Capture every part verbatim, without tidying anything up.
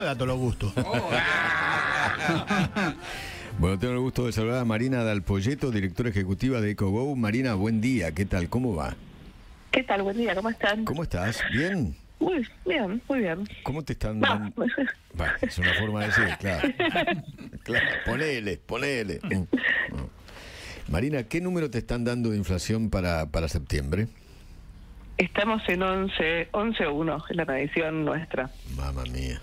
Da todos los gustos. Oh. Bueno, tengo el gusto de saludar a Marina Dalpolletto, directora ejecutiva de EcoGo. Marina, buen día, ¿qué tal? ¿Cómo va? ¿Qué tal? Buen día, ¿cómo están? ¿Cómo estás? ¿Bien? Muy bien, muy bien. ¿Cómo te están Va. dando? Va, es una forma de decir, claro. Claro, ponele, ponele. No. Marina, ¿qué número te están dando de inflación para, para septiembre? Estamos en once, once uno, en la medición nuestra. Mamma mía.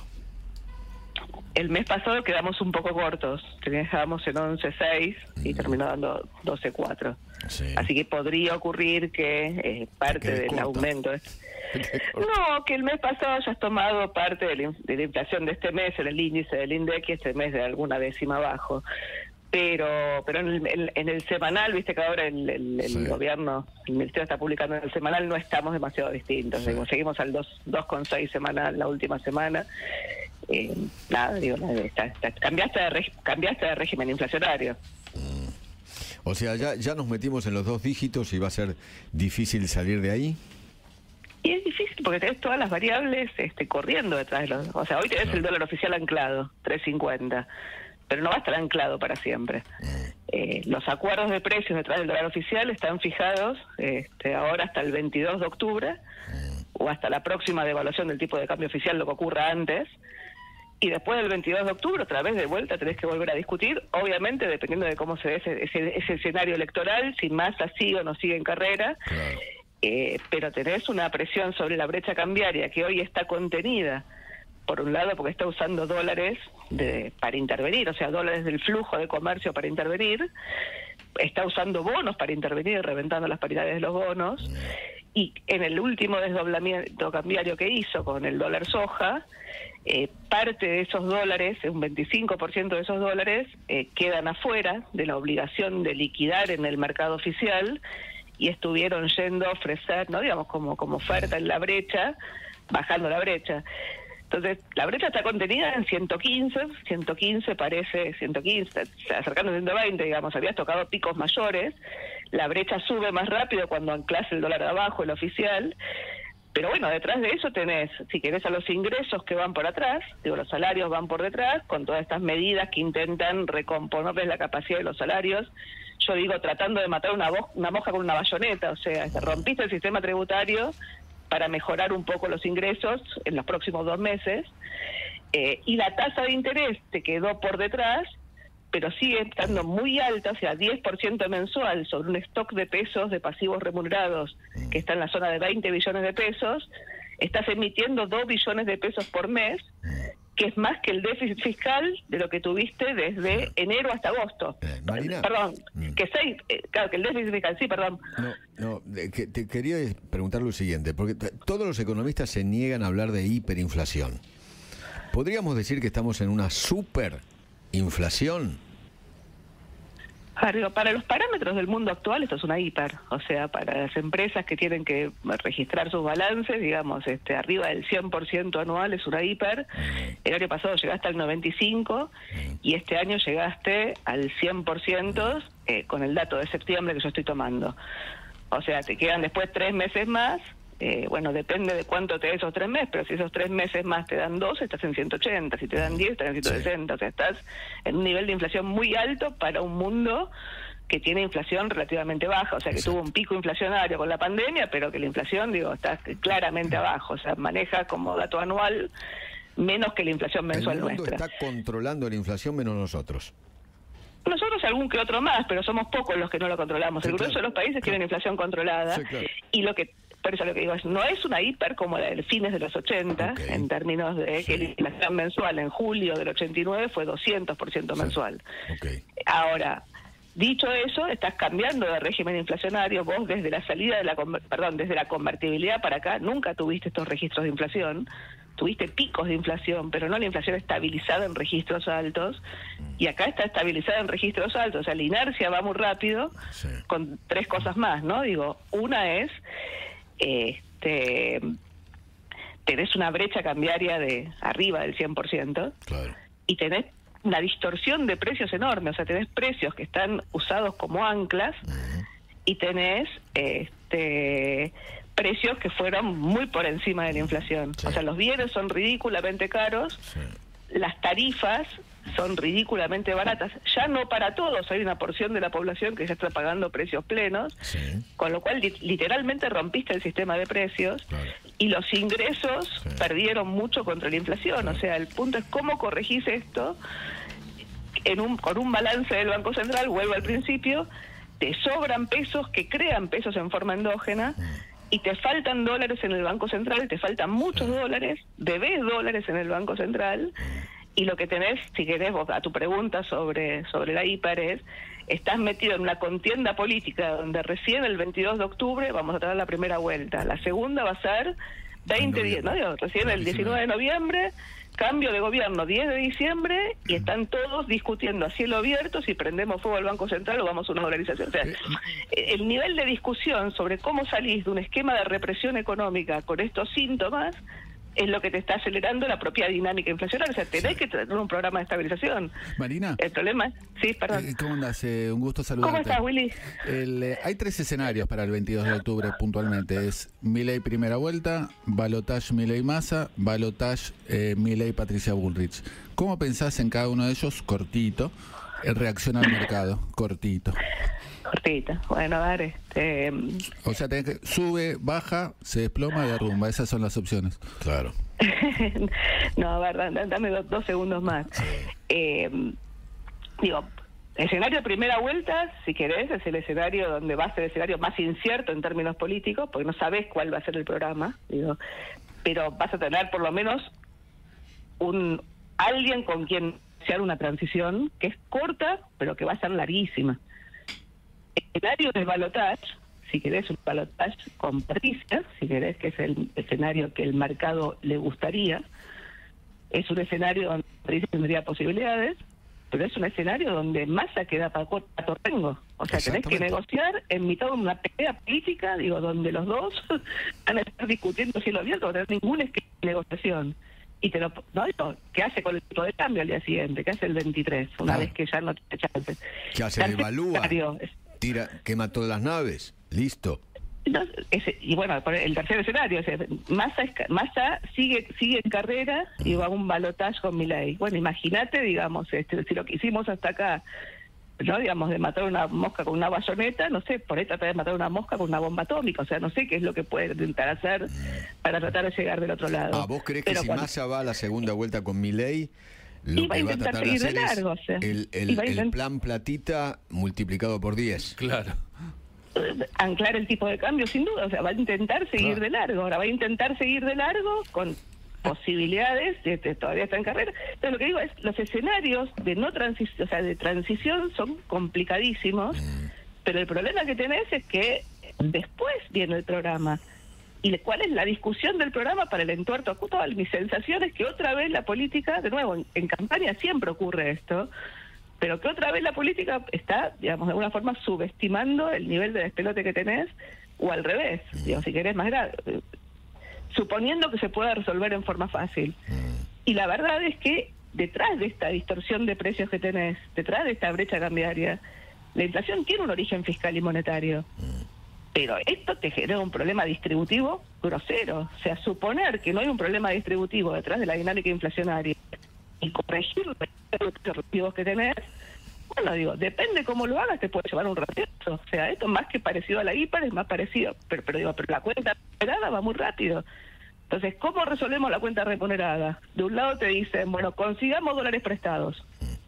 El mes pasado quedamos un poco cortos, dejábamos en once seis y terminó dando doce cuatro. Sí. Así que podría ocurrir que eh, parte quedes del corta. aumento... Es... Te quedé corta. No, que el mes pasado hayas tomado parte de la, in- de la inflación de este mes en el índice del INDEC y este mes de alguna décima abajo. Pero pero en el, en el semanal, viste que ahora el, el, el Sí. gobierno, el ministerio está publicando en el semanal, no estamos demasiado distintos. Sí. Digo, seguimos al dos coma seis semanal la última semana. Eh, nada, digo, nada, está, está- cambiaste, de reg- cambiaste de régimen inflacionario. O sea, ya, ya nos metimos en los dos dígitos y va a ser difícil salir de ahí. Y es difícil porque tenés todas las variables este, corriendo detrás de los... O sea, hoy tenés Claro. el dólar oficial anclado, tres cincuenta, pero no va a estar anclado para siempre. Eh, los acuerdos de precios detrás del dólar oficial están fijados este, ahora hasta el veintidós de octubre o hasta la próxima devaluación del tipo de cambio oficial, lo que ocurra antes. Y después del veintidós de octubre, otra vez de vuelta, tenés que volver a discutir, obviamente dependiendo de cómo se ve ese, ese, ese escenario electoral, si Massa sigue o no sigue en carrera. Claro. Eh, pero tenés una presión sobre la brecha cambiaria que hoy está contenida, por un lado porque está usando dólares de, para intervenir, o sea, dólares del flujo de comercio para intervenir, está usando bonos para intervenir, reventando las paridades de los bonos, y en el último desdoblamiento cambiario que hizo con el dólar soja, eh, parte de esos dólares, un veinticinco por ciento de esos dólares, eh, quedan afuera de la obligación de liquidar en el mercado oficial, y estuvieron yendo a ofrecer, no digamos como, como oferta en la brecha, bajando la brecha. Entonces, la brecha está contenida en ciento quince, ciento quince parece, ciento quince, acercando a ciento veinte, digamos, habías tocado picos mayores, la brecha sube más rápido cuando anclas el dólar de abajo, el oficial, pero bueno, detrás de eso tenés, si querés, a los ingresos que van por atrás, digo, los salarios van por detrás, con todas estas medidas que intentan recomponerles la capacidad de los salarios. Yo digo, tratando de matar una, bo- una mosca con una bayoneta, o sea, rompiste el sistema tributario para mejorar un poco los ingresos en los próximos dos meses, eh, y la tasa de interés te quedó por detrás, pero sigue estando muy alta, o sea, diez por ciento mensual sobre un stock de pesos de pasivos remunerados que está en la zona de veinte billones de pesos, estás emitiendo dos billones de pesos por mes, que es más que el déficit fiscal de lo que tuviste desde enero hasta agosto. Eh, Marina. Perdón, Mm. que seis, eh, claro, que el déficit fiscal, sí, perdón. No, no, de- que te quería preguntar lo siguiente, porque t- todos los economistas se niegan a hablar de hiperinflación. ¿Podríamos decir que estamos en una superinflación? Ah, digo, para los parámetros del mundo actual esto es una hiper, o sea, para las empresas que tienen que registrar sus balances, digamos, este arriba del cien por ciento anual es una hiper. El año pasado llegaste al noventa y cinco y este año llegaste al cien por ciento eh, con el dato de septiembre que yo estoy tomando. O sea, te quedan después tres meses más. Eh, bueno, depende de cuánto te dé esos tres meses, pero si esos tres meses más te dan dos, estás en ciento ochenta, si te dan diez, estás en ciento sesenta, o sea, estás en un nivel de inflación muy alto para un mundo que tiene inflación relativamente baja, o sea, que Exacto. tuvo un pico inflacionario con la pandemia, pero que la inflación, digo, está claramente abajo, o sea, maneja como dato anual menos que la inflación mensual El mundo nuestra. está controlando la inflación menos nosotros. Nosotros algún que otro más, pero somos pocos los que no lo controlamos. Sí, El grueso claro, de los países claro. tienen inflación controlada, Sí, claro. y lo que por eso lo que digo es, no es una hiper como la de fines de los ochenta, Ok. en términos de que Sí. la inflación mensual en julio del ochenta y nueve fue doscientos por ciento Sí. mensual. Ok. Ahora, dicho eso, estás cambiando de régimen inflacionario. Vos desde la salida de la, conver- perdón, desde la convertibilidad para acá, nunca tuviste estos registros de inflación. Tuviste picos de inflación, pero no la inflación estabilizada en registros altos. Y acá está estabilizada en registros altos. O sea, la inercia va muy rápido, Sí. con tres cosas más, ¿no? Digo, una es, este, tenés una brecha cambiaria de arriba del cien por ciento, Claro. y tenés una distorsión de precios enorme, o sea, tenés precios que están usados como anclas, y tenés este precios que fueron muy por encima de la inflación. Sí. O sea, los bienes son ridículamente caros, Sí. las tarifas son ridículamente baratas, ya no para todos, hay una porción de la población que ya está pagando precios plenos, sí. con lo cual li literalmente rompiste el sistema de precios, claro. Y los ingresos sí. perdieron mucho contra la inflación, claro. O sea, el punto es cómo corregís esto en un, con un balance del Banco Central, vuelvo al principio, te sobran pesos que crean pesos en forma endógena, sí. Y te faltan dólares en el Banco Central, te faltan muchos sí. dólares, debés dólares en el Banco Central, sí. Y lo que tenés, si querés, vos, a tu pregunta sobre, sobre la hiper es, estás metido en una contienda política donde recién el veintidós de octubre vamos a tener la primera vuelta. La segunda va a ser veinte días, ¿no? Digo, recién el diecinueve de noviembre, cambio de gobierno diez de diciembre, y están todos discutiendo a cielo abierto si prendemos fuego al Banco Central o vamos a una dolarización. O sea, el nivel de discusión sobre cómo salís de un esquema de represión económica con estos síntomas es lo que te está acelerando la propia dinámica inflacionaria. O sea, tenés sí. que tener un programa de estabilización. Marina. El problema es... Sí, perdón. Eh, ¿Cómo andas? Eh, un gusto saludarte. ¿Cómo estás, Willy? El, eh, hay tres escenarios para el veintidós de octubre puntualmente. Es Milei primera vuelta, balotage Milei Massa, balotage eh, Milei Patricia Bullrich. ¿Cómo pensás en cada uno de ellos, cortito, el reacción al mercado? Cortito. Cortita. Bueno, a ver, este... O sea, tenés que sube, baja, se desploma, derrumba. Esas son las opciones. Claro. No, a ver, dame dos, dos segundos más. Eh, digo, escenario primera vuelta, si querés, es el escenario donde va a ser el escenario más incierto en términos políticos, porque no sabés cuál va a ser el programa, digo, pero vas a tener por lo menos un alguien con quien iniciar una transición que es corta, pero que va a ser larguísima. Escenario del balotage, si querés un balotage con Patricia, si querés, que es el escenario que el mercado le gustaría, es un escenario donde Patricia tendría posibilidades, pero es un escenario donde Massa queda para Torrengo. O sea, tenés que negociar en mitad de una pelea política, digo, donde los dos van a estar discutiendo cielo abierto, no tener ninguna negociación. Y te lo, no digo, ¿qué hace con el tipo de cambio al día siguiente? ¿Qué hace el veintitrés? Una ah. vez que ya no tiene chances. ¿Qué hace? ¿Evalúa? Tira, quema todas las naves, listo. No, ese, y bueno, el tercer escenario, o sea, Massa, Massa sigue sigue en carrera y va a un balotaje con Milei. Bueno, imagínate, digamos, este, si lo que hicimos hasta acá, no digamos, de matar una mosca con una bayoneta, no sé, por ahí tratar de matar una mosca con una bomba atómica, o sea, no sé qué es lo que puede intentar hacer para tratar de llegar del otro lado. Ah, ¿vos crees que Pero si cuando... Massa va a la segunda vuelta con Milei, lo iba que a va a tratar de hacer largo, es o sea, el, el, el plan platita multiplicado por diez? Claro. Anclar el tipo de cambio, sin duda, o sea, va a intentar seguir claro. de largo, ahora va a intentar seguir de largo con posibilidades, de, de, todavía está en carrera. Entonces lo que digo es, los escenarios de no transición, o sea, de transición son complicadísimos, mm. pero el problema que tenés es que después viene el programa. ¿Y cuál es la discusión del programa para el entuerto actual? Mi sensación es que otra vez la política, de nuevo, en, en campaña siempre ocurre esto, pero que otra vez la política está, digamos, de alguna forma subestimando el nivel de despelote que tenés, o al revés, digo, si querés más grave, suponiendo que se pueda resolver en forma fácil. Y la verdad es que detrás de esta distorsión de precios que tenés, detrás de esta brecha cambiaria, la inflación tiene un origen fiscal y monetario. Pero esto te genera un problema distributivo grosero. O sea, suponer que no hay un problema distributivo detrás de la dinámica inflacionaria y corregir los objetivos que tenés, bueno, digo, depende cómo lo hagas, te puede llevar un ratito. O sea, esto más que parecido a la hiper es más parecido, pero, pero digo, pero la cuenta remunerada va muy rápido. Entonces, ¿cómo resolvemos la cuenta remunerada? De un lado te dicen, bueno, consigamos dólares prestados.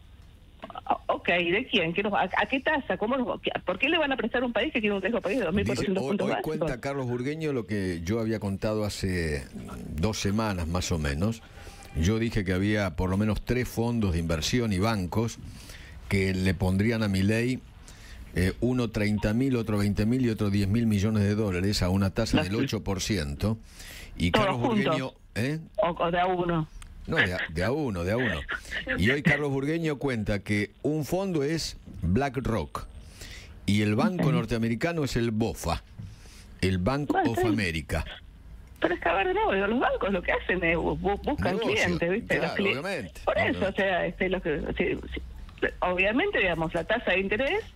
Ok, ¿de quién? ¿Qué nos, a, ¿A qué tasa? ¿Cómo nos, ¿Por qué le van a prestar a un país que tiene un riesgo país de dos mil cuatrocientos puntos hoy, hoy básicos? Cuenta Carlos Burgueño lo que yo había contado hace dos semanas más o menos. Yo dije que había por lo menos tres fondos de inversión y bancos que le pondrían a Milei eh, uno treinta mil, otro veinte mil y otro diez mil millones de dólares a una tasa no, del ocho por ciento. Y Carlos Burgueño... ¿eh? O, o de a uno. No, de a, de a uno, de a uno. Y hoy Carlos Burgueño cuenta que un fondo es BlackRock y el banco okay. norteamericano es el BOFA, el Bank bueno, of sí. America. Pero es que, a ver, no, los bancos lo que hacen es buscan Negocio, clientes, ¿viste? Claro, los cli obviamente. Por eso, obviamente. o sea, este, los que, sí, sí, obviamente, digamos, la tasa de interés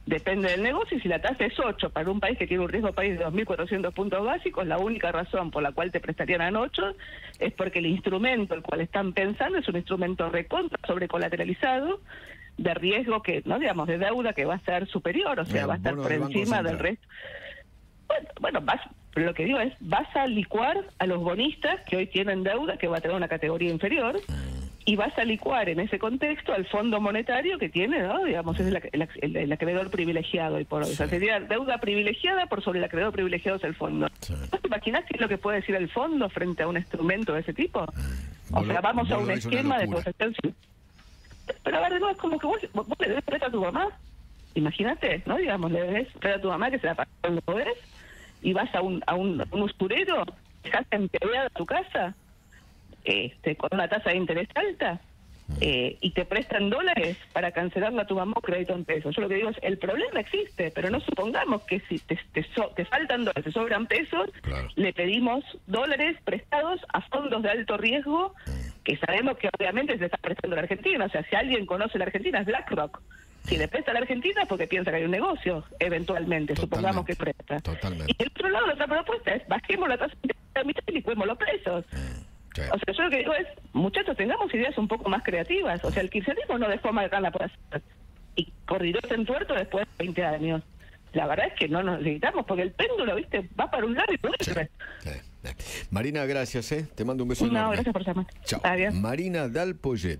Depende del negocio, y si la tasa es ocho para un país que tiene un riesgo país de dos mil cuatrocientos puntos básicos, la única razón por la cual te prestarían a ocho es porque el instrumento el cual están pensando es un instrumento recontra sobrecolateralizado de riesgo que, no digamos, de deuda que va a ser superior, o sea, El va a estar bono por del Banco encima del Central. resto. Bueno, bueno vas, lo que digo es, vas a licuar a los bonistas que hoy tienen deuda, que va a tener una categoría inferior, y vas a licuar en ese contexto al Fondo Monetario que tiene, ¿no? Digamos, es el, el, el- el acreedor privilegiado hoy por hoy. O sea, Sí. sería deuda privilegiada por sobre el acreedor privilegiado es el fondo. Sí. ¿No te imaginas qué es lo que puede decir el fondo frente a un instrumento de ese tipo? O Vos sea, lo- vamos a vos un lo ves una esquema de locura. negociación. Pero a ver, no, es como que vos, vos, vos le debes plata a tu mamá. Imagínate, ¿no? Digamos, le debes plata a tu mamá que se la pagó cuando podés, y vas a un, a un, a un usurero, dejas empedrada tu casa, este, con una tasa de interés alta, eh, y te prestan dólares para cancelarle a tu mamá un crédito en pesos. Yo lo que digo es, el problema existe, pero no supongamos que si te, te, so- te faltan dólares, te sobran pesos, Claro. le pedimos dólares prestados a fondos de alto riesgo, que sabemos que obviamente se está prestando a la Argentina. O sea, si alguien conoce la Argentina es BlackRock. Si le presta a la Argentina es porque piensa que hay un negocio, eventualmente, supongamos que Totalmente, presta. totalmente. Y el otro lado, la otra propuesta es, bajemos la tasa de interés a la mitad y licuemos los presos. Sí. O sea, yo lo que digo es, muchachos, tengamos ideas un poco más creativas. O sea, el kirchnerismo no dejó marcar por hacer. Y corridote en tuerto después de veinte años. La verdad es que no nos necesitamos, porque el péndulo, ¿viste? Va para un lado y vuelve. Sí, sí. Marina, gracias, ¿eh? Te mando un beso No, enorme. gracias por llamar. Chao. Adiós. Marina Dalpollet.